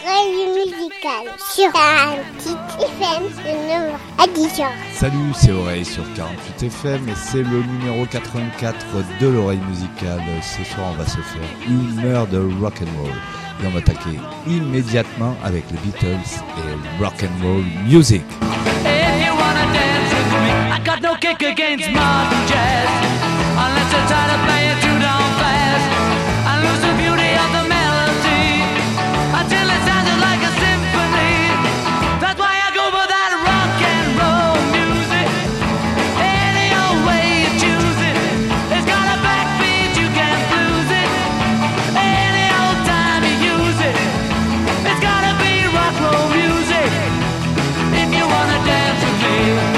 l'oreille musicale sur un petit FM de 9h à 10h. Salut, c'est Oreille sur 48 FM et c'est le numéro 84 de l'oreille musicale. Ce soir, on va se faire une heure de rock'n'roll et on va attaquer immédiatement avec les Beatles et rock'n'roll music. If you wanna dance with me, I got no kick against modern jazz, unless you try to play it too damn fast and lose the beauty of the melody until it sounded like a symphony. That's why I go for that rock and roll music. Any old way you choose it, it's got a backbeat, you can't lose it. Any old time you use it, it's gotta be rock roll music. If you wanna dance with me,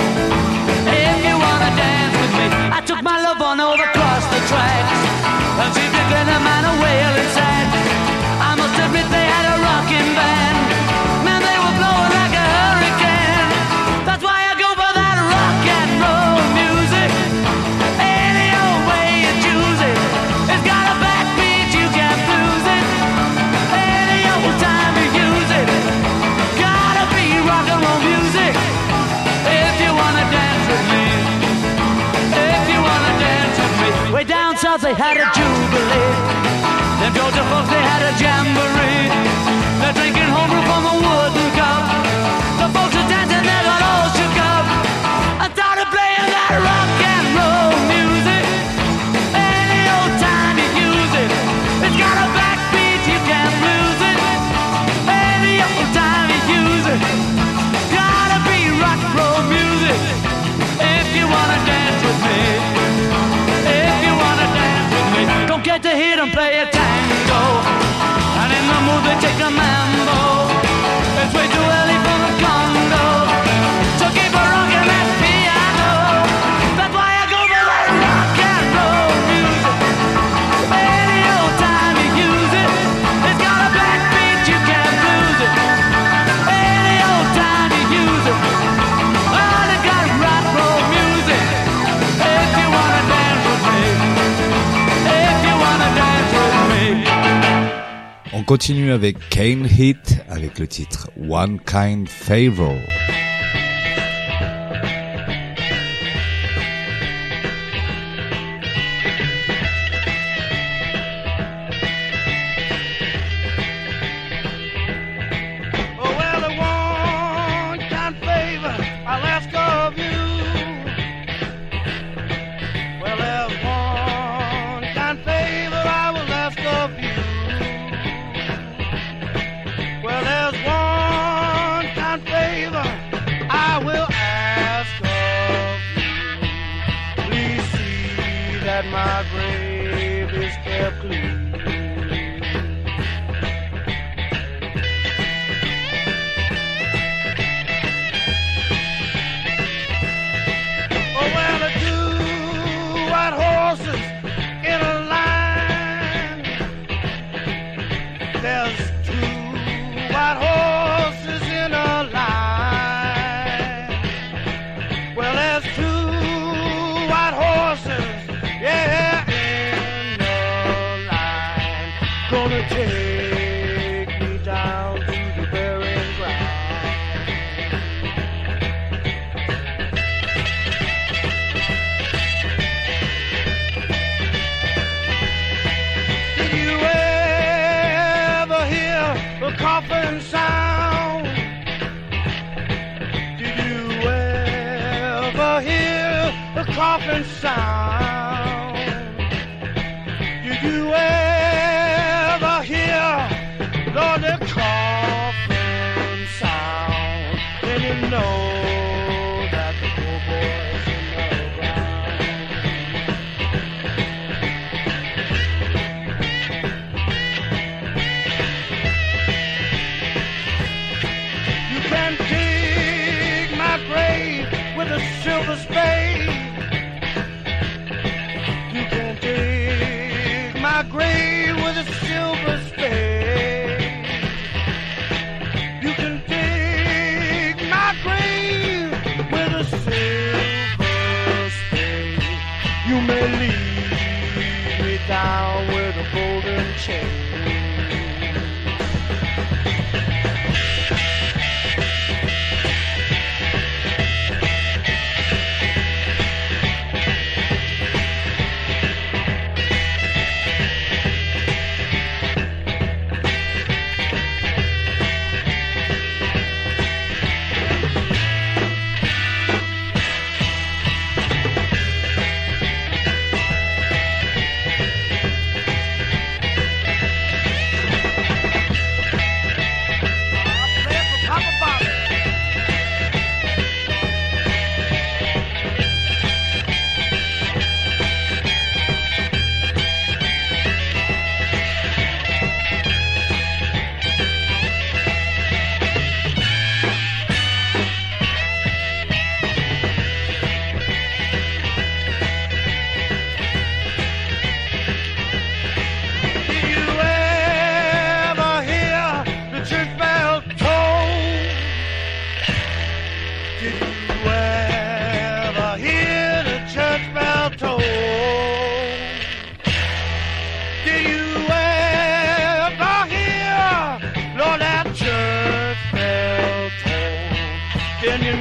if you wanna dance with me, I took my love on over across the tracks, and she took a man a whale inside. I must admit they had a rocking band, man they were blowing like a hurricane. That's why I go for that rock and roll music. Any old way you choose it, it's got a backbeat, you can't lose it. Any old time you use it, gotta be rock and roll music. If you wanna dance with me, if you wanna dance with me. Way down south they had a jubilee, them Georgia folks they had a jamboree. They're drinking homebrew from a wooden cup. The folks are dancing, they got all shook up. I started playing that rock and roll music. Any old time you use it, it's got a backbeat, you can't lose it. Any old time you use it, gotta be rock and roll music. If you wanna dance with me, if you wanna dance with me, don't get to hear them play a tango, and in the mood they take a mambo. It's way too early for the Congo, so keep a rockin' that piano. That's why I go for that rock and roll music. Any old time you use it, it's got a backbeat, you can't lose it. Any old time you use it, well, it got rock roll music. If you wanna dance with me, if you wanna dance with me. On continue avec Kane Heat avec le titre One Kind Favor. Oh, well, the one kind favor I'll ask of you. Well, there's one kind favor I will ask of you. Well, there's one kind favor I will ask of you. Please see that my grave is kept clean. Oh, well, the two white horses in a line. There's two white horses in a line. Well, there's two white horses, yeah, in a line. Gonna take me down to the burying ground. Did you ever hear the coffin sound? Did you ever hear the coffin sound? Did you ever hear, Lord, the coffin sound? Then you know that the poor boy's in the ground. You can dig my grave with a silver spade. You can dig my grave with a silver spade. You can dig my grave with a silver spade. You may lead me down with a golden chain.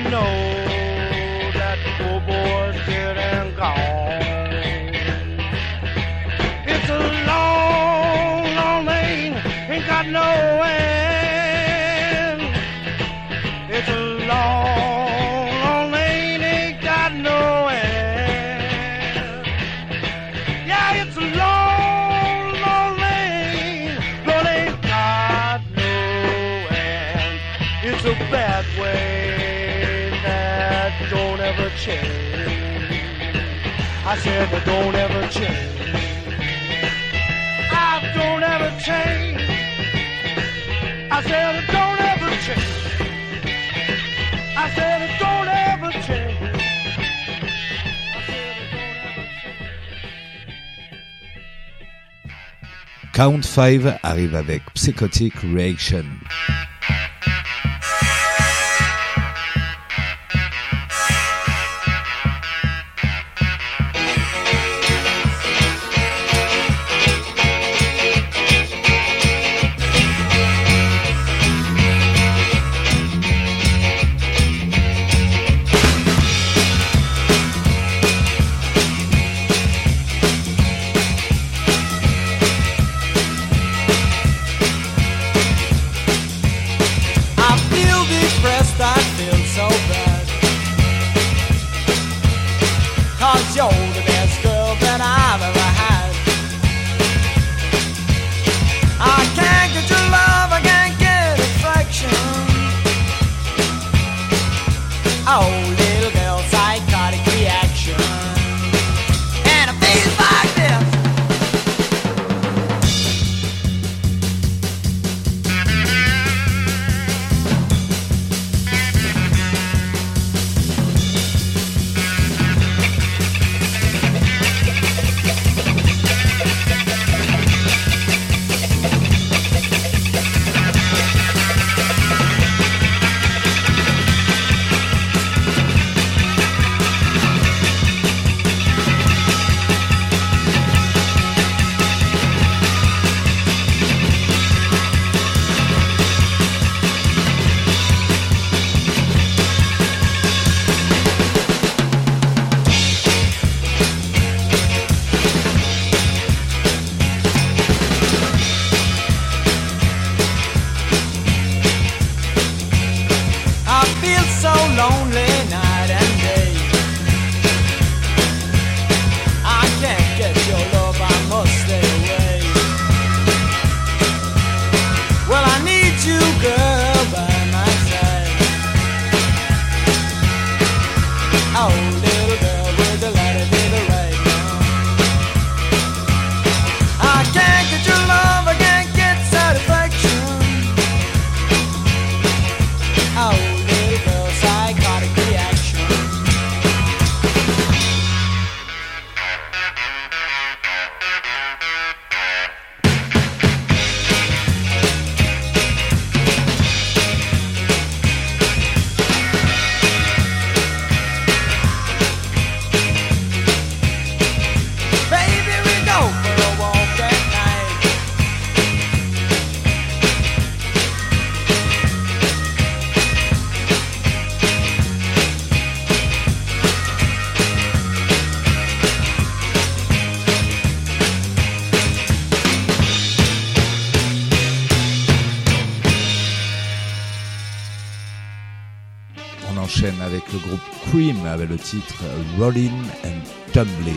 know that the poor boy's dead and gone. It's a long, long lane, ain't got no end. It's a long, long lane, ain't got no end. Yeah, it's a long, long lane, but ain't got no end. It's a bad way that don't ever change. I said that don't ever change. I don't ever change. I said it don't ever change. I said it don't ever change. I said it don't ever change. Count 5 arrive avec Psychotic Reaction. Avec le groupe Cream avec le titre Rollin' and Tumblin'.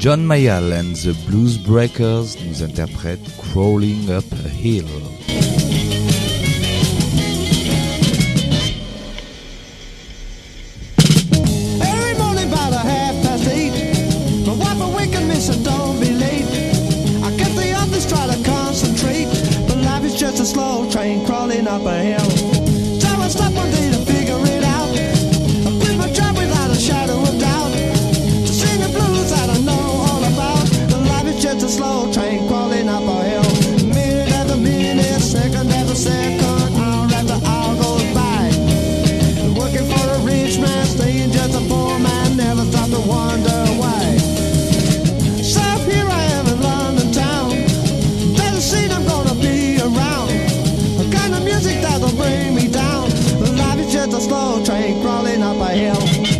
John Mayall and the Blues Breakers nous interprètent Crawling Up a Hill. Every morning about 8:30, my wife awakened me, so don't be late. I guess the others try to concentrate, but life is just a slow train crawling up a hill. So I stopped one day to figure it out. I quit my job without a shadow of doubt, to sing the blues that I know all about. The life is just a slow train crawling up a hill. Minute after minute, second after second, hour after hour goes by. Working for a rich man, staying just a poor man, never stop to wonder why. So here I am in London town, doesn't seem I'm gonna be around. The kind of music that'll bring me down. Life is just a slow train crawling up a hill.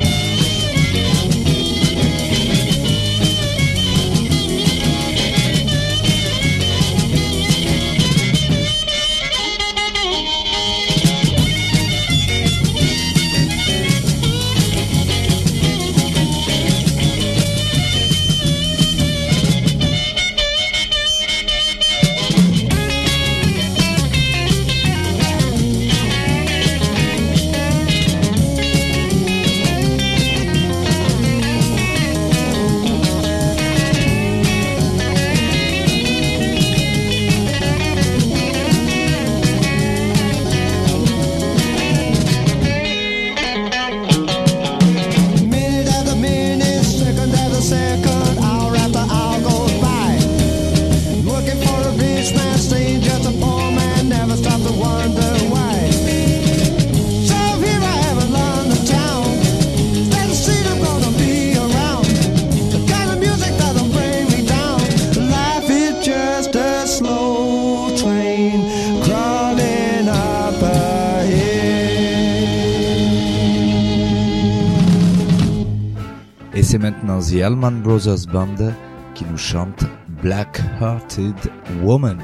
C'est maintenant The Allman Brothers Band qui nous chante Black Hearted Woman.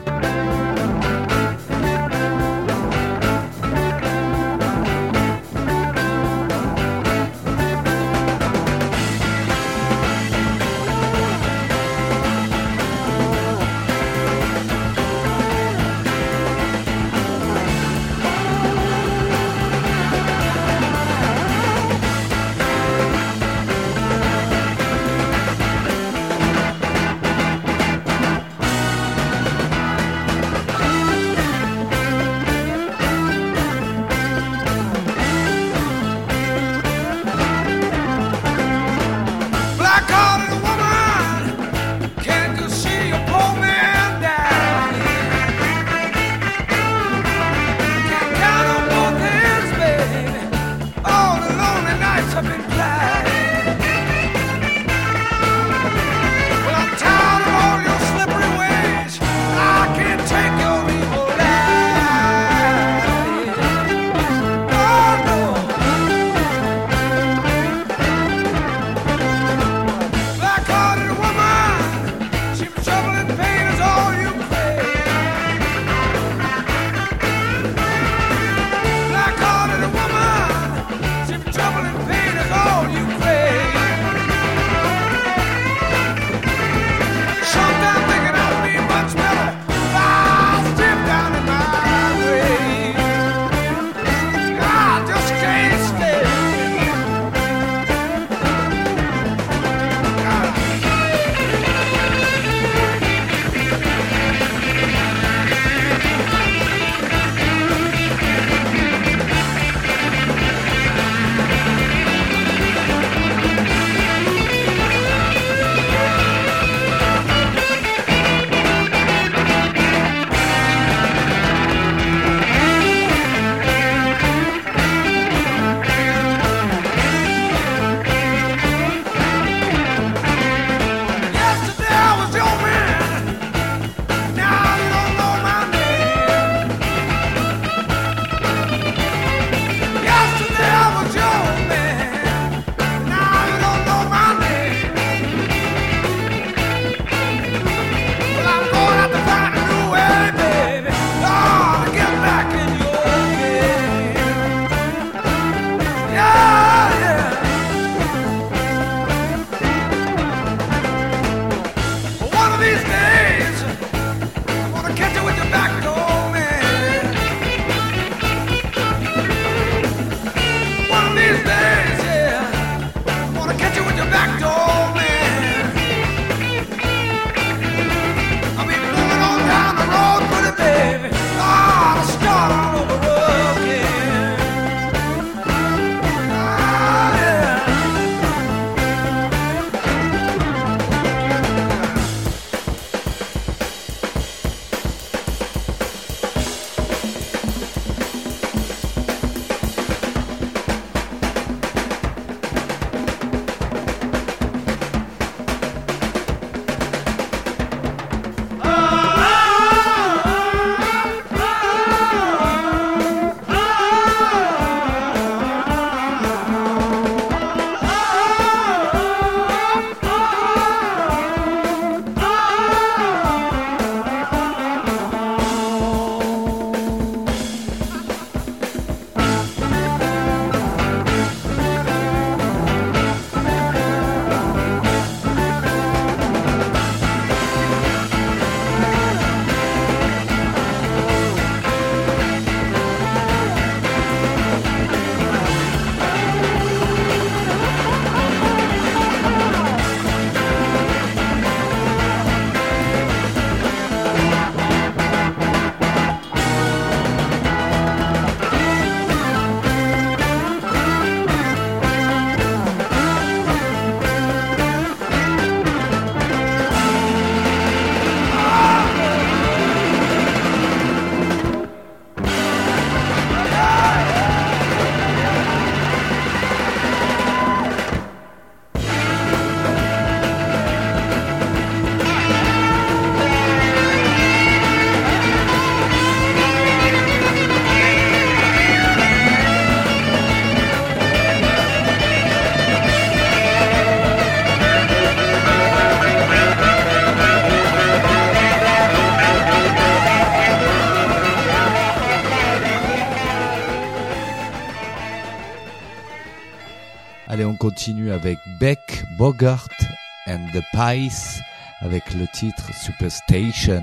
continue avec Beck, Bogart and the Pies avec le titre Superstation.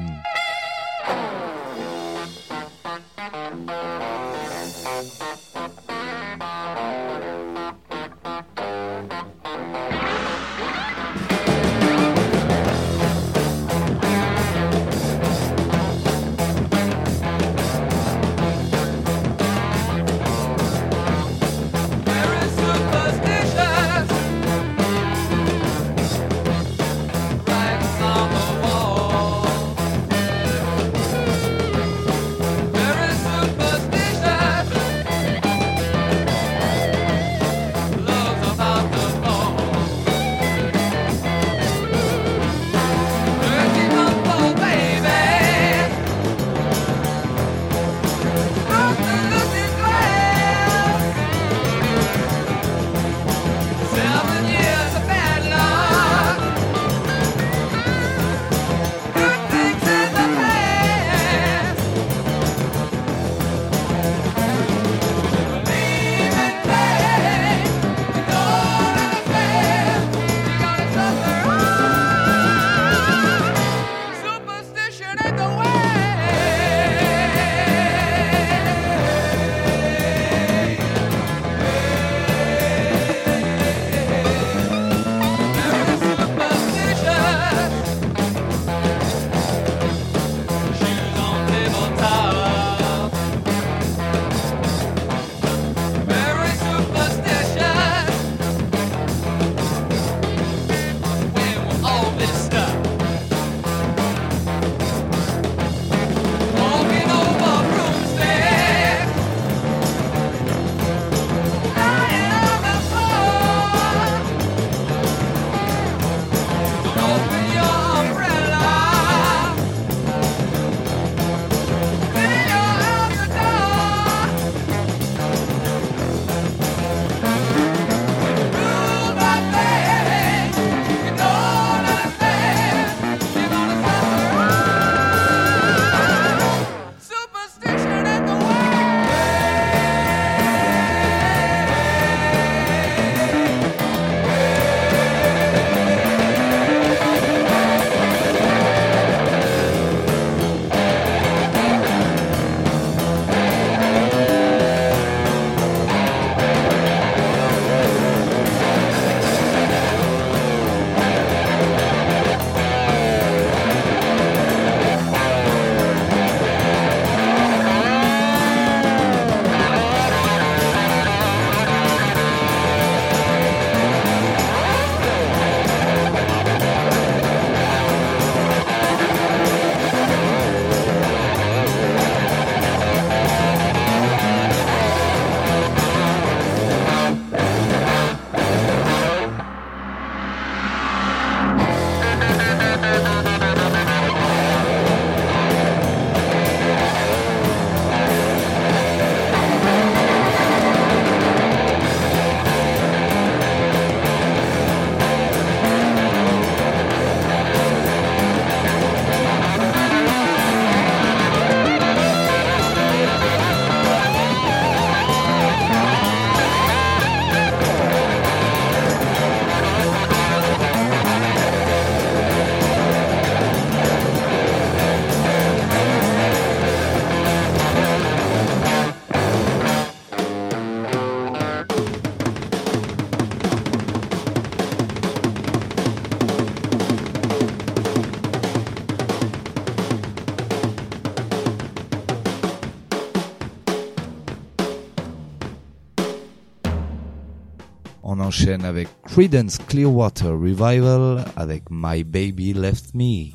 On enchaîne avec Creedence Clearwater Revival avec My Baby Left Me.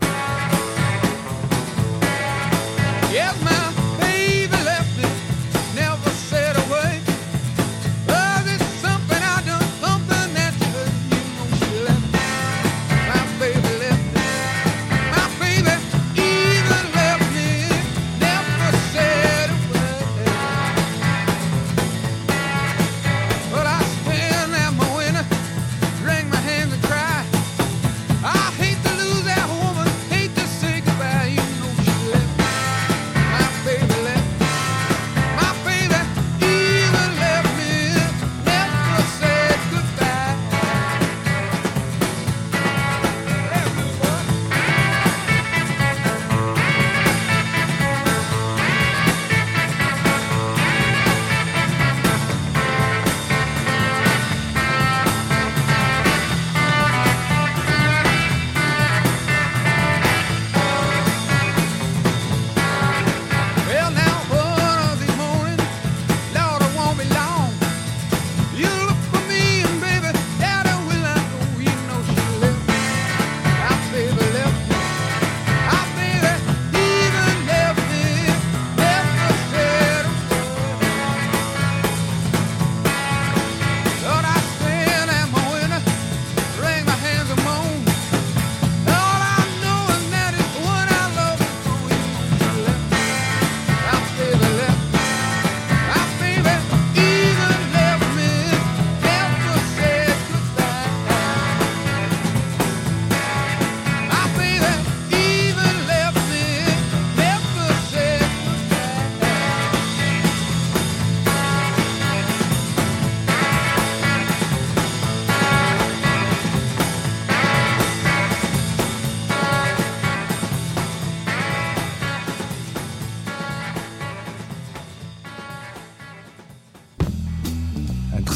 Yes, my baby left me, never said a word. Love is something I done, something that you know she left me. My baby left me, my baby even left me, never said a word. But I stand at my window, wring my hands and cry. I hate to lose that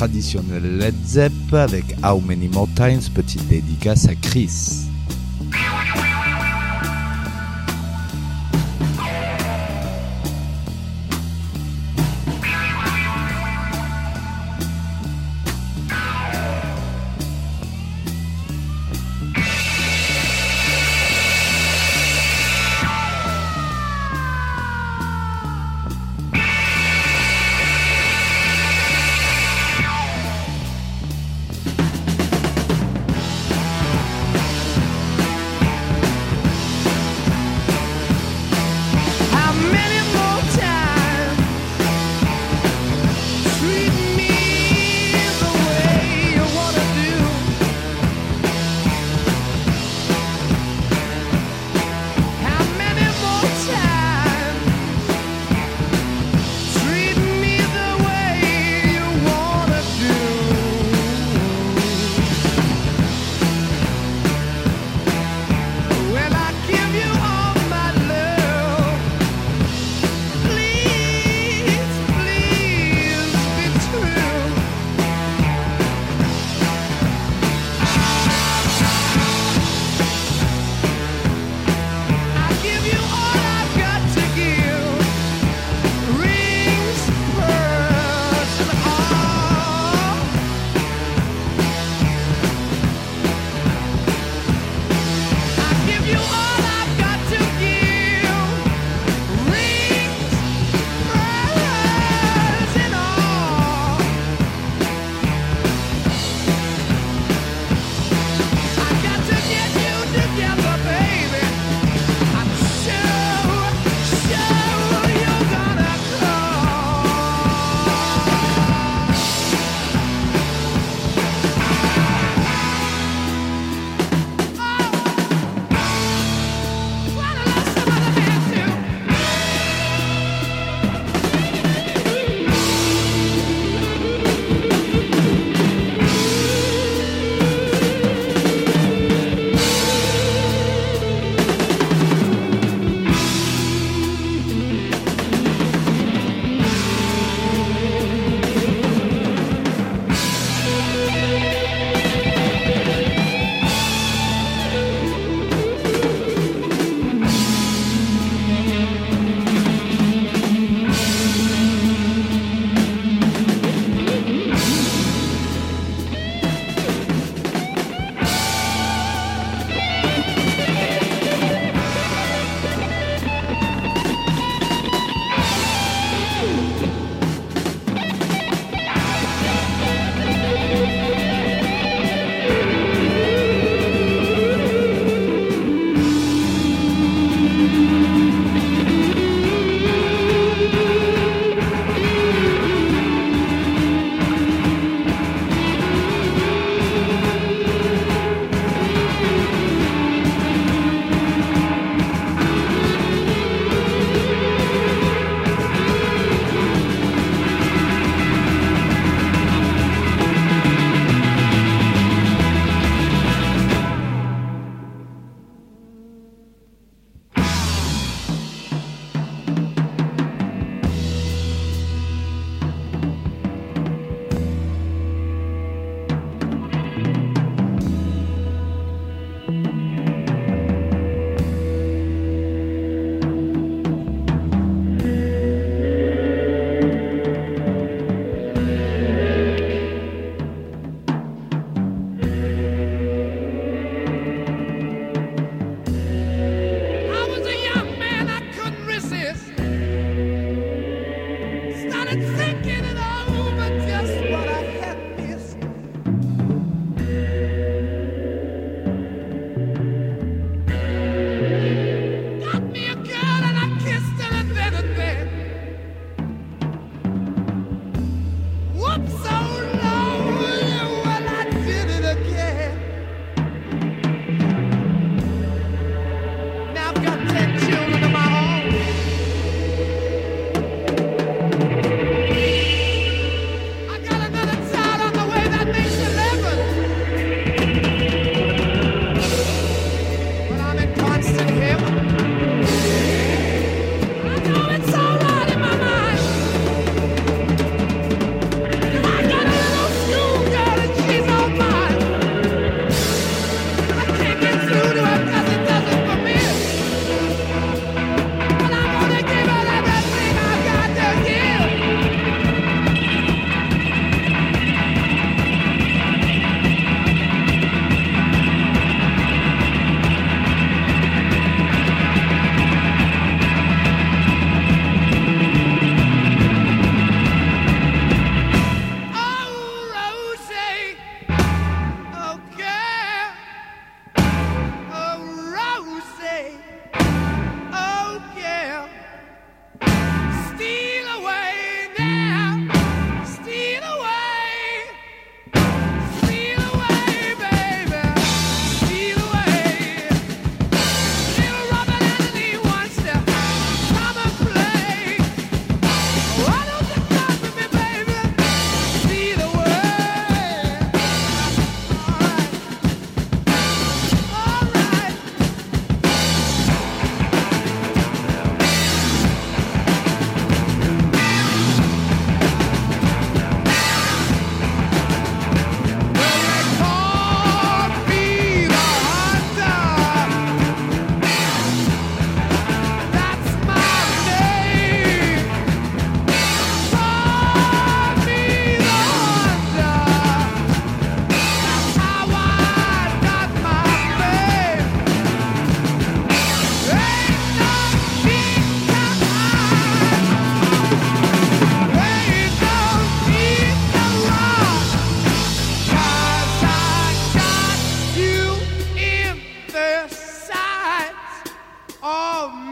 traditionnel Led Zepp avec How Many More Times, petite dédicace à Chris.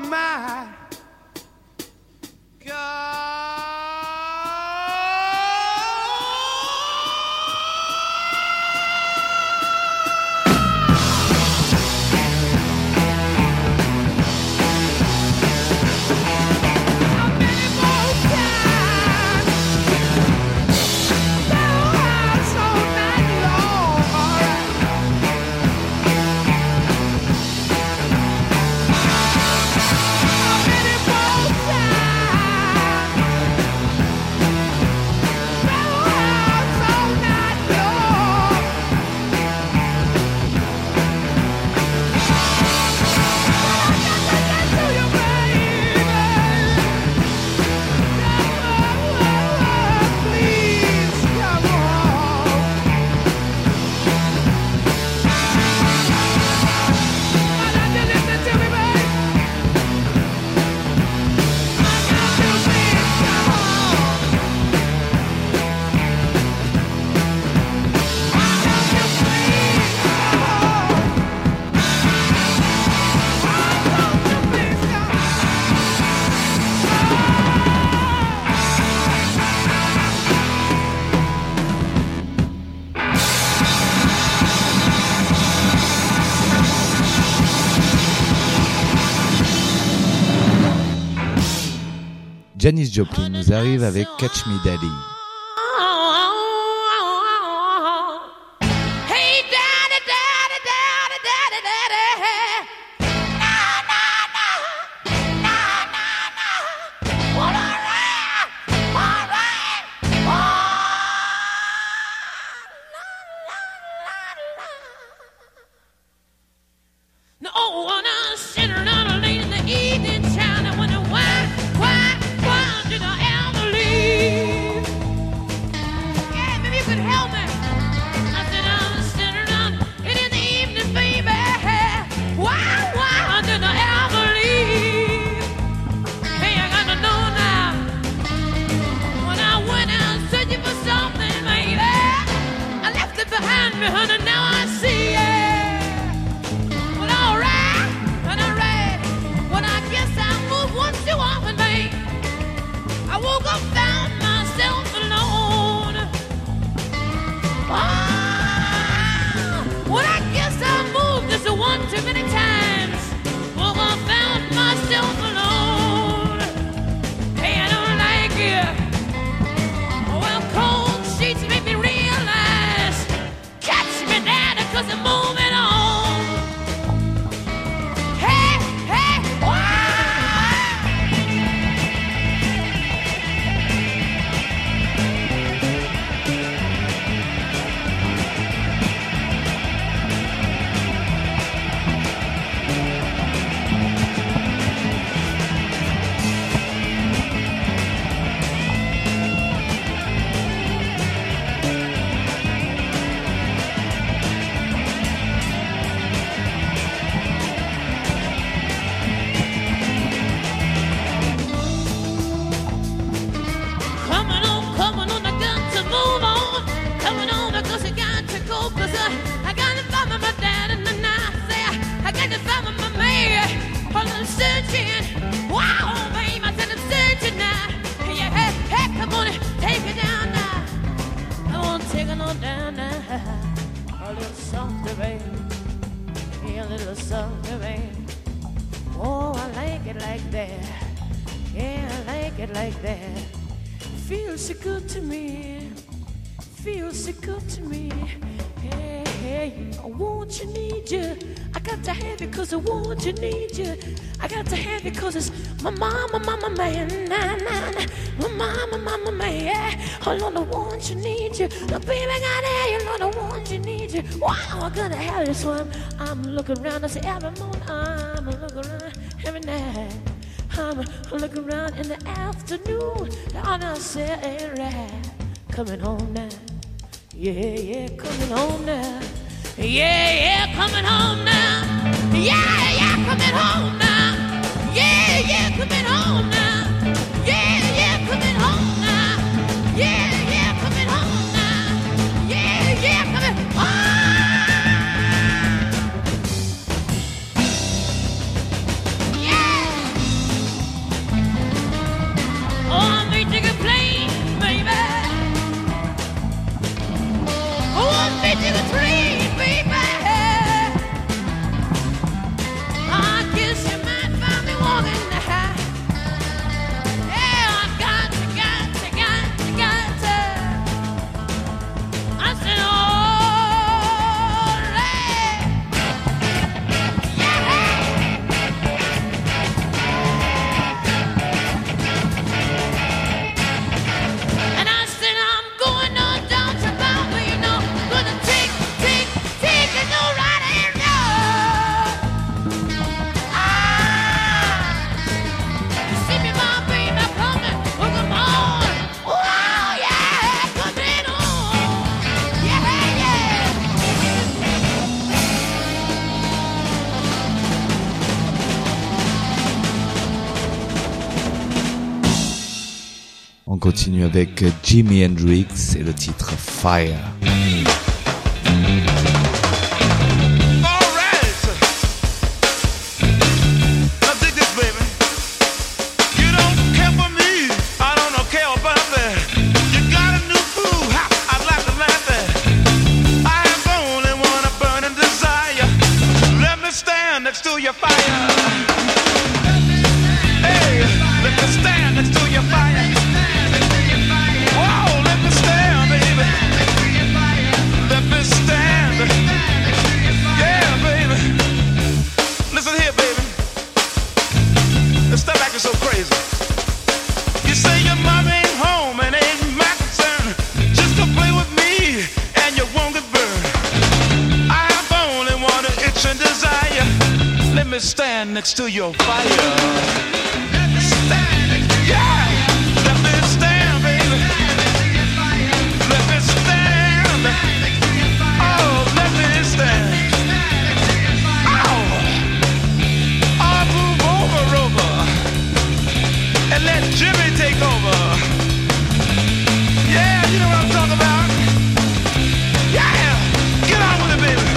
my God. Janis Joplin nous arrive avec Catch Me Daddy. Hey, daddy, daddy, daddy, daddy, daddy. Na, na, na. Na, na, na. Well, all right. All right. Oh, la, la, la, la. No, when I sit around late in the evening time, I wonder why did I ever leave? Yeah, maybe you could help me. I said I was sitting around in the evening, baby. Why did I ever leave? Hey, I gotta know now. When I went out searching for something, baby, I left it behind me, honey. Now I see it. Well, all right. Well, I guess I moved one too often, babe. I woke up, found myself alone. Well, I guess I moved this one too many times. Woke up, found myself alone. Hey, I don't like it. Well, cold sheets make me realize. Catch me, daddy, 'cause I'm moving on. Hey, wow. Coming on, I got to move on. Coming on because I got to go. 'Cause I got to find my dad and then I say I got to find my man. While I'm searching, wow, babe, I said I'm searching now. Yeah, hey, come on, take it down now. I won't take it on down now. A little softer, babe. Yeah, a little softer, babe. Oh, I like it like that. Yeah, I like it like that. Feels so good to me. Feels so good to me. Hey, hey, I want you, need you. I got to have it 'cause I want you, need you. I got to have it 'cause it's my mama, man. Nah, nah, nah. My mama, man. Oh, Lord, I want you, need you. The baby got to have you, Lord, I want you, need you. Wow, I gotta have this one. I'm looking around, I say every morning, I'm looking around every night. I'm looking around in the afternoon, and I say, ain't right. Coming home now. Yeah, coming home now. Yeah, coming home now. Yeah, coming home now. Yeah, coming home now. Yeah, coming home now. Yeah, coming home now. Yeah, coming home. Yeah. On continue avec Jimi Hendrix et le titre Fire. Next to your fire. Hey, let me stand next to your fire. Whoa, let me stand, baby. Let me stand. Yeah, baby. Listen here, baby. Let's stop acting so crazy. You say your mom ain't home and ain't my concern. Just to play with me and you won't get burned. I have only one itch and desire. Let me stand next to your fire. Let me stand. Yeah. Let me stand, baby. Let me stand. Oh, let me stand. Oh. I'll move over. And let Jimmy take over. Yeah, you know what I'm talking about. Yeah. Get on with it, baby.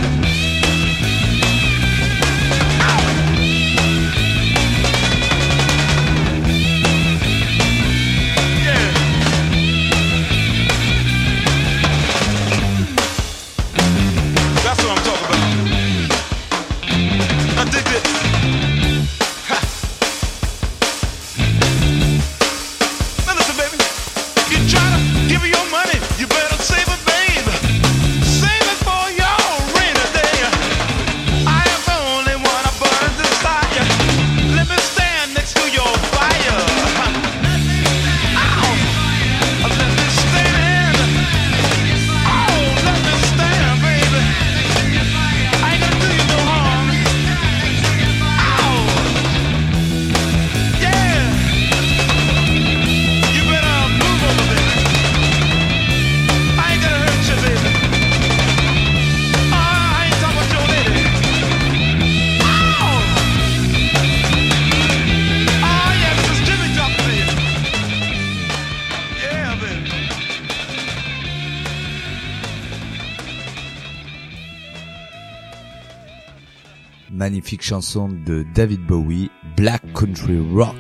Magnifique chanson de David Bowie, Black Country Rock.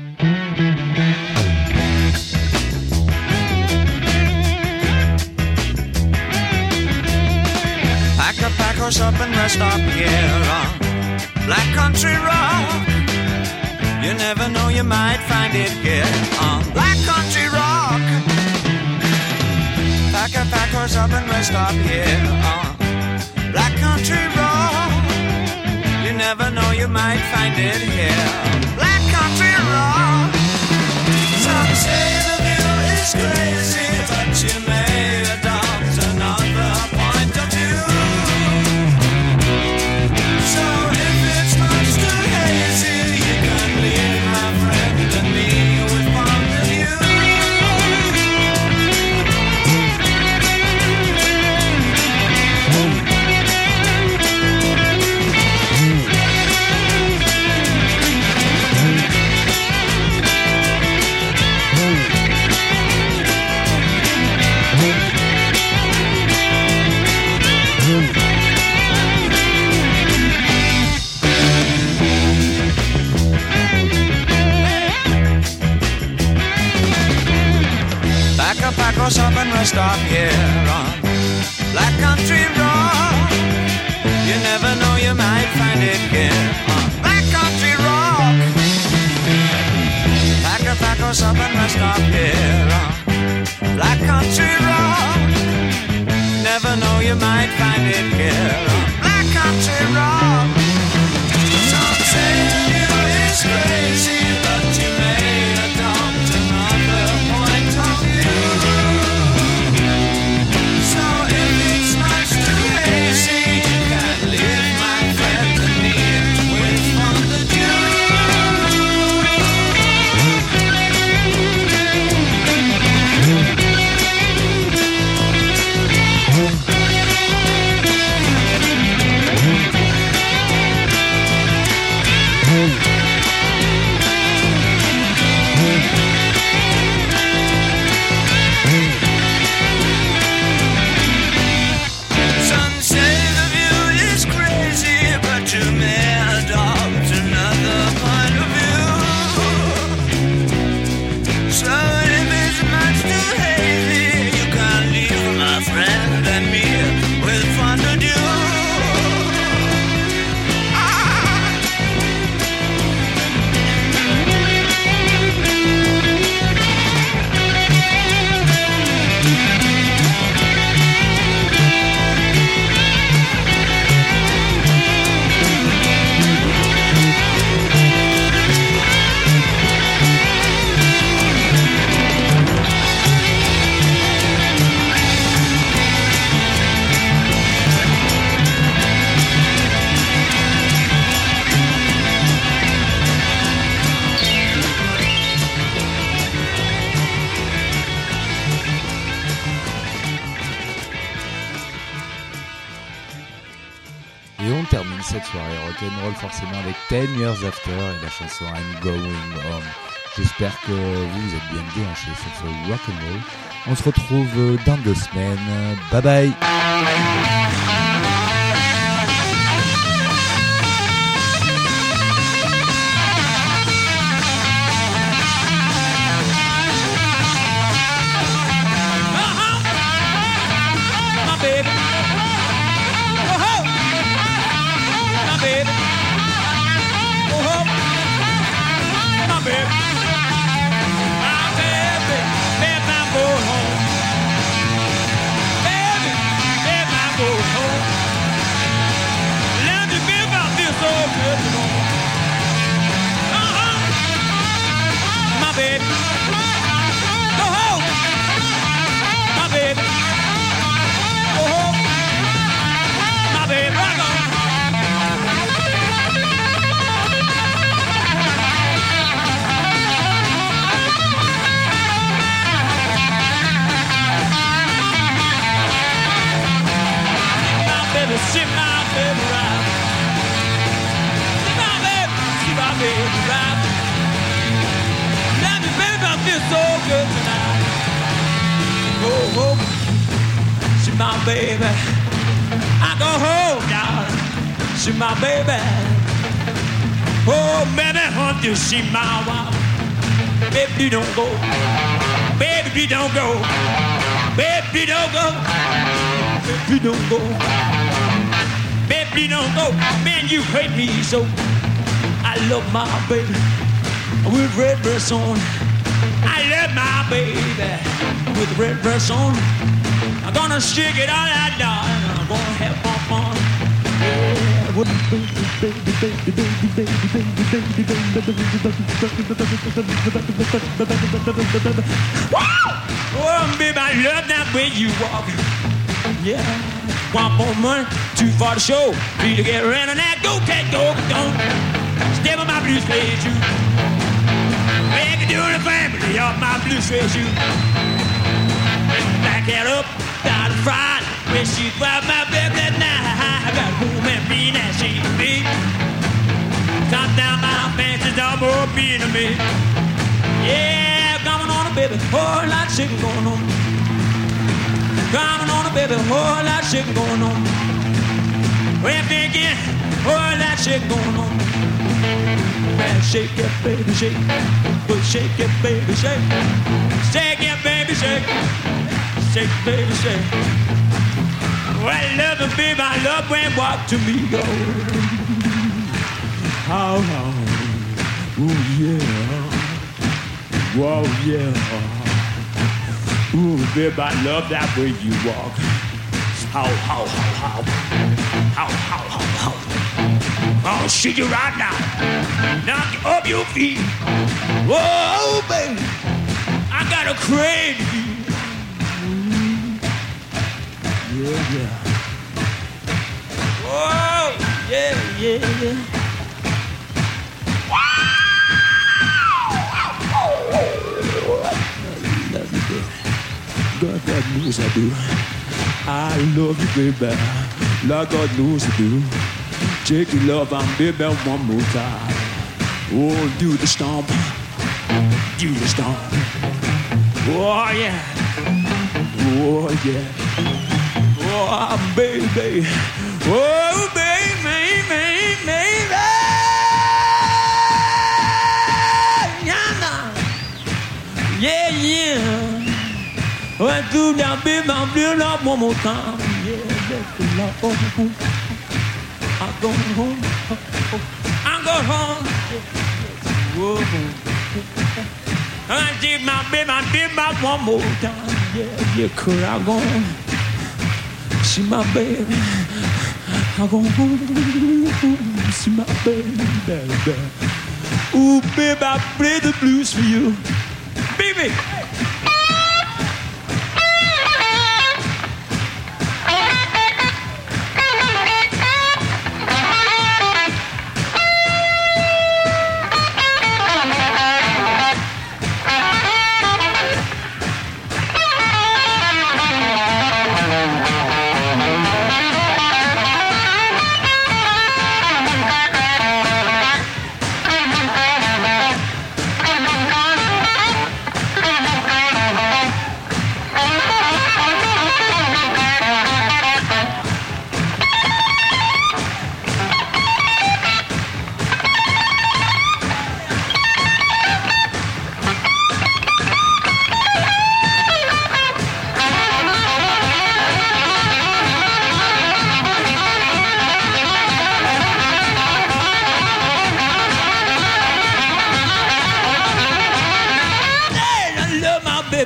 Pack a pack horse up and rest up here on Black Country Rock. You never know, you might find it here on Black Country Rock. Pack a pack horse up and rest up here on Black Country Rock. You never know, you might find it here. Black Country Rock. Some say the view is crazy, but you may adopt another point of view. So if it's much too hazy, you can leave my friend and me with point of view. Pack us up and rest up here on Black Country Rock. You never know, you might find it here on Black Country Rock. Pack us up and rest up here on Black Country Rock. Never know, you might find it here on Black Country Rock. Some say you is crazy, but you may adopt another point of view. So if it's much too hazy, you can leave my friend and me with fun to do. cette soirée rock'n'roll forcément avec 10 Years After et la chanson I'm Going Home. J'espère que vous êtes bien déhanchés sur ce rock'n'roll. On se retrouve dans 2 semaines. Bye bye. My baby, I go home, darling. See my baby. Oh, baby, hunt you see my wife. Baby, don't go. Baby, don't go. Baby, don't go. Baby, don't go. Baby, don't go. Man, you hate me so. I love my baby with red dress on. I love my baby with red dress on. I'm gonna stick it all out, darling. I'm gonna have some fun. Oh, baby, I love that way you walk. Yeah. Want more money? Too far to show. Need to get around on that. Go, cat, go, don't. Step on my blue suede shoe. Make it do the family off my blue suede shoe. Back it up. Got a fried when she grabbed my back that night. I got home and being that she be. Top down my fancy dog more being to me. Yeah, coming on a baby, whole lot of chicken going on. Coming on a baby, whole lot of chicken going on. When thinking, whole lot of chicken going on. Man, shake it, baby, shake. But shake it, baby, shake. Shake it, baby, shake. Shake, baby, shake. Well, I love you, baby, I love when you walk to me, go. How, ooh, yeah. Whoa, yeah. Ooh, baby, I love that way you walk. How. I'll shake you right now. Knock you up your feet. Whoa, baby, I got a crazy. Yeah. Whoa, yeah. God knows I do. I love you, baby. Like God knows I do. Take your love and baby one more time. Oh, do the stomp. Oh, yeah. Oh, yeah. Oh, baby. Oh, baby. Yeah. I do that, baby. I'm doing that one more time. Yeah, that's the love. I'm going home. Whoa. I did my baby, one more time. Yeah, cause I'm going. See my baby, I'm going home. See my baby. Ooh, baby, I play the blues for you. Baby.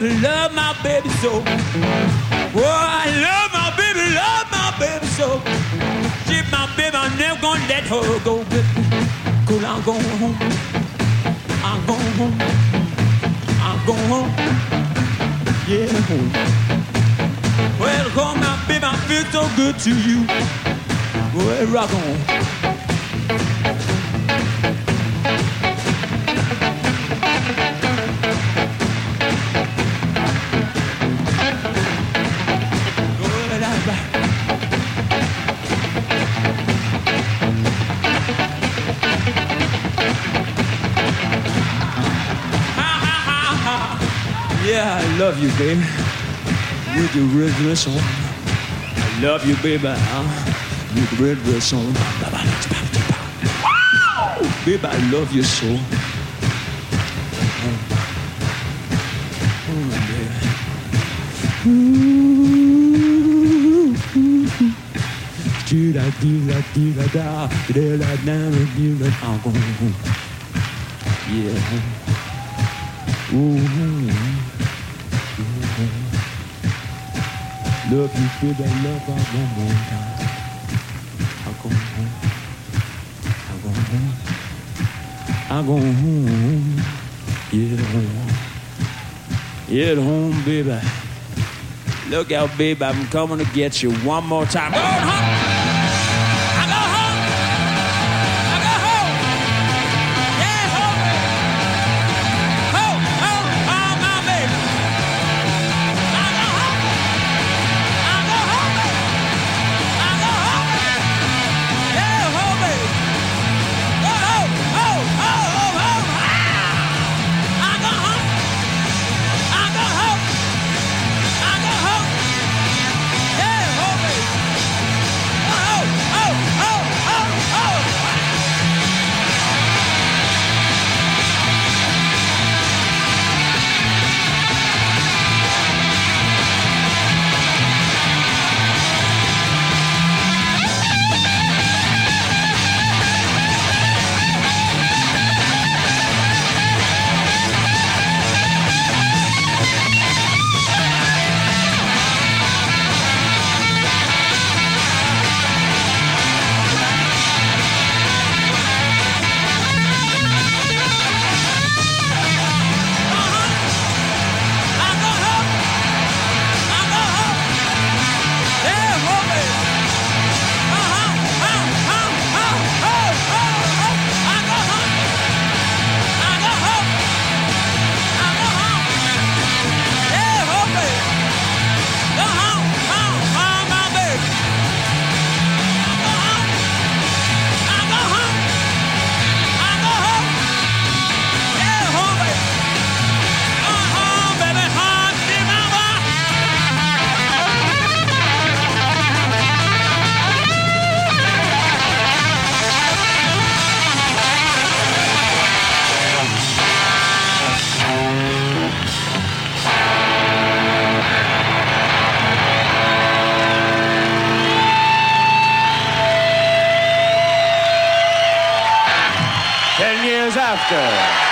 love my baby so. Oh, I love my baby so. She's my baby, I'm never gonna let her go. Cause I'm going home, I'm going home, I'm going home, yeah, home. Well, come my baby, I feel so good to you. Well, rock on. Yeah, I love you, baby. With the red dress on. I love you, baby. With the red dress on. Baby, I love you so. Yeah. Love you, baby, I love you one more time. I'm going home. I'm going home. I'm going home. Yeah, home. Yeah, home, baby. Look out, baby, I'm coming to get you one more time. Go home. After